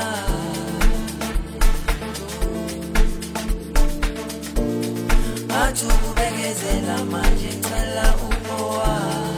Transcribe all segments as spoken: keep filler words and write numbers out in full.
Athi ukubekezela manje ngicela umoya.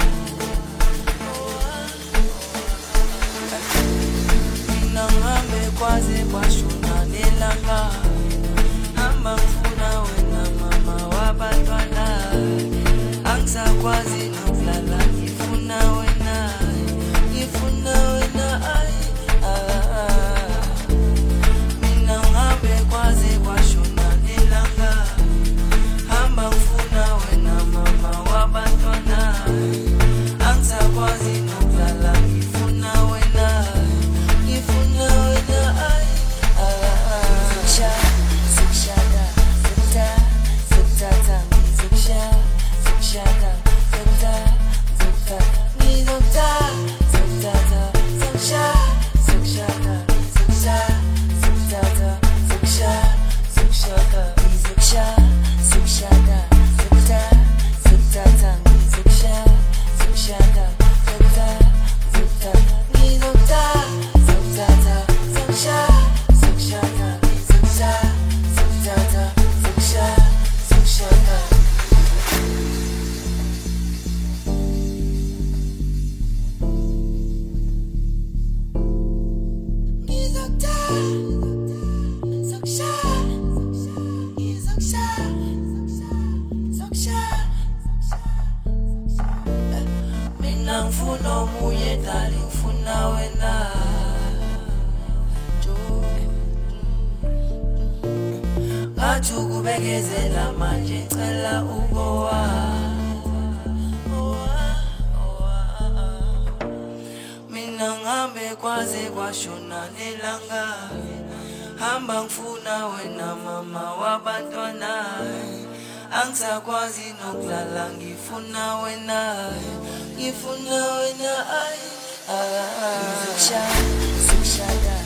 Mina ngihambe kwaze kwashona nelanga, hamba ngifuna wena mama wabantwana, angisakwazi nokulala ngifuna wena, ngifuna wena ay ah. Mina ngihambe kwaze kwashona nelanga, hamba ngifuna wena mama wabantwana, angisakwazi nokulala ngifuna wena, ngifuna wena ay ah. Zuksha, zukshada, zukta, zuktata, zuksha, zukshada, zukta, zukta, zukta, zuktata, zuksha, zukshada, zukta, zuktata, zuksha, zukshada, zuksha, zukshada, zukta, zuktata, zuksha, zukshada, zukta, zukta, zukta, zuktata, zuksha, zukshada, zukta, zuktata, zuksha, zukshada. Mina ngifuna omunye dali, ngifuna wena athi ukubekezela manje ngicela uboya. Mina ngihambe kwaze kwashona nelanga, hamba ngifuna wena mama wabantwana, angisakwazi nokulala ngifuna wena, ngifuna wena ay ah. Zuksha, zukshada,